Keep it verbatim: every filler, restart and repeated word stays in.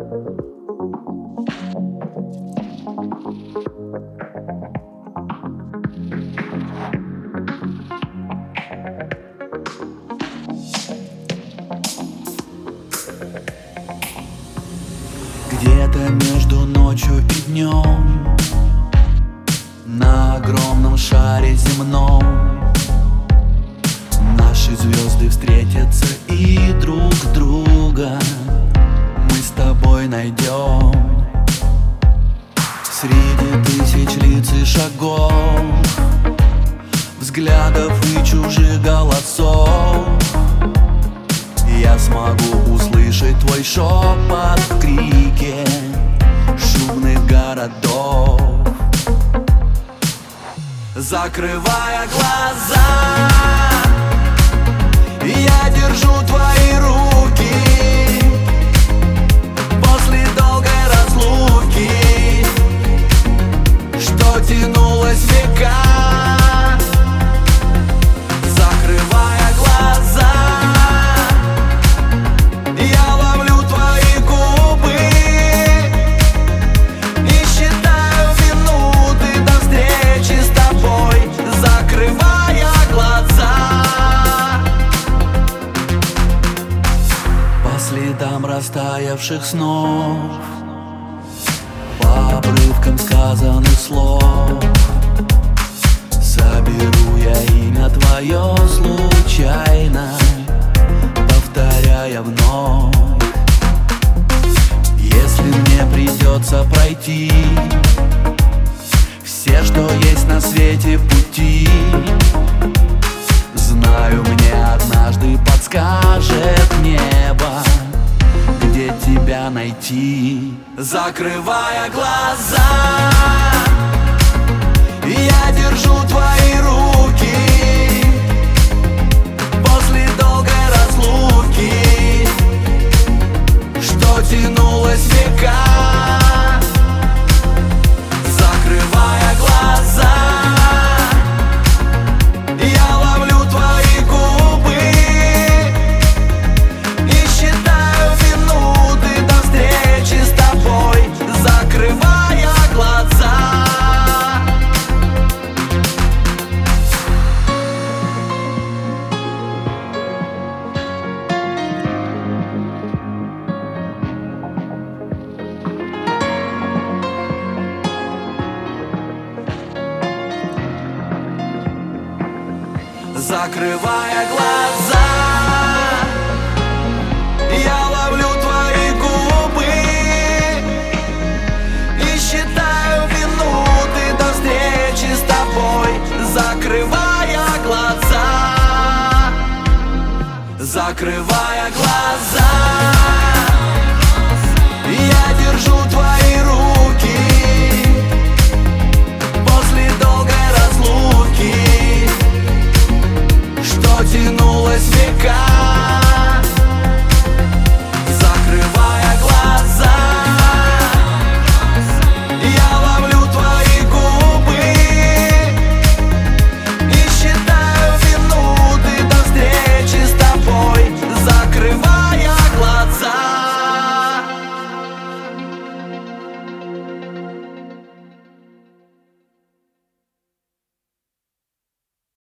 Где-то между ночью и днем на огромном шаре земном наши звезды встретятся и друг друга мы с тобой найдем. Среди тысяч лиц и шагов, взглядов и чужих голосов я смогу услышать твой шепот в крике шумных городов. Закрывая глаза, я держу твои руки после долгой разлуки, что тянулась века. Закрывая глаза, я ловлю твои губы и считаю минуты до встречи с тобой. Закрывая глаза, по следам растаявших снов, по обрывкам сказанных слов соберу я имя твое случайно, повторяя вновь. Если мне придется пройти все, что есть на свете пути, знаю, мне однажды подскажет небо, где тебя найти. Закрывая глаза, я держу твои руки после долгой разлуки, что тянулась века. Закрывая глаза, я ловлю твои губы и считаю минуты до встречи с тобой. Закрывая глаза, закрывая глаза, я ловлю твои губы и считаю минуты до встречи с тобой. Закрывая глаза, закрывая глаза, я держу твои